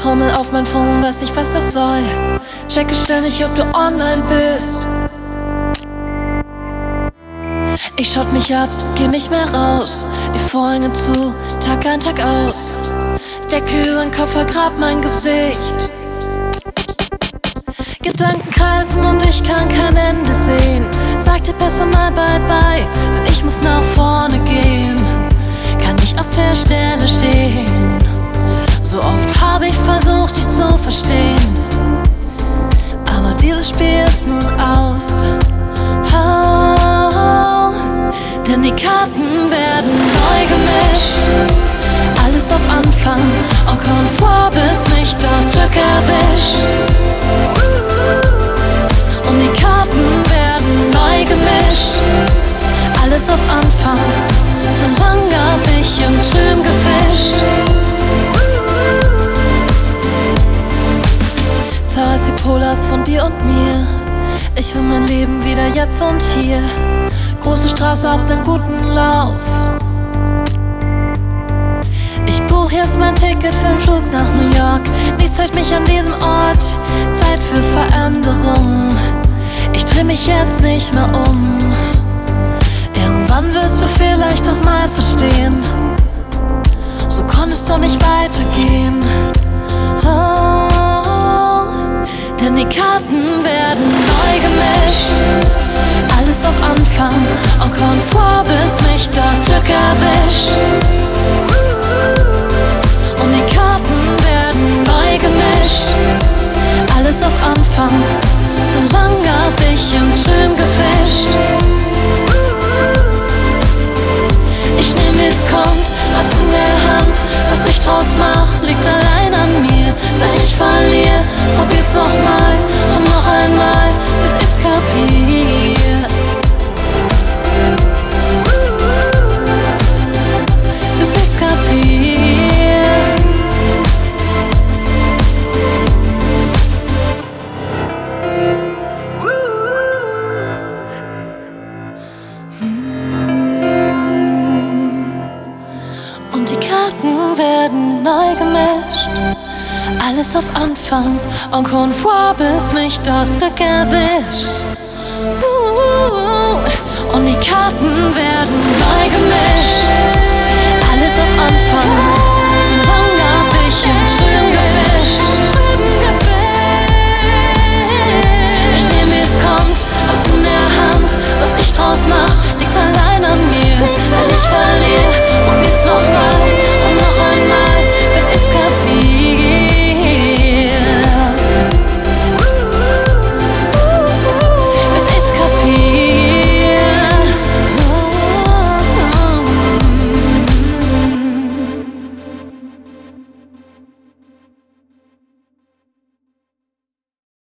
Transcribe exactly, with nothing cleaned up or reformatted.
Trommel auf mein Phone, weiß nicht, was das soll. Checke ständig, ob du online bist. Ich schaut mich ab, geh nicht mehr raus. Die Vorhänge zu, Tag ein, Tag aus. Decke über den Kopf, vergrab mein Gesicht. Gedanken kreisen und ich kann kein Ende sehen. Sag dir besser mal bye bye, denn ich muss nach vorne gehen. Kann nicht auf der Stelle stehen. So oft habe ich versucht, dich zu verstehen, aber dieses Spiel ist nun aus. Oh, denn die Karten werden neu gemischt. Alles auf Anfang, encore une fois, bis mich das Glück erwischt. Und die Karten werden neu gemischt. Alles auf Anfang, so lange hab ich im Trüm gefischt. Zahlst die Polars von dir und mir. Ich will mein Leben wieder jetzt und hier. Große Straße, habt nen guten Lauf. Ich buch jetzt mein Ticket für den Flug nach New York. Nichts hält mich an diesem Ort. Zeit für Veränderung. Ich dreh mich jetzt nicht mehr um. Irgendwann wirst du vielleicht doch mal verstehen, so konnte es doch nicht weitergehen. Oh, denn die Karten werden neu gemischt. Alles auf Anfang, encore une fois, bis mich das Glück erwischt. Und die Karten werden neu gemischt. Alles auf Anfang, so lange hab ich im Trüm gefischt. Ich nehm wie's kommt, hab's in der Hand. Was ich draus mach, liegt allein an mir. Wenn ich verliere, probier's noch mal und noch einmal, bis ich's kapier. Bis ich's kapier. Und die Karten werden neu gemischt. Alles auf Anfang, encore une fois, bis mich das Glück erwischt.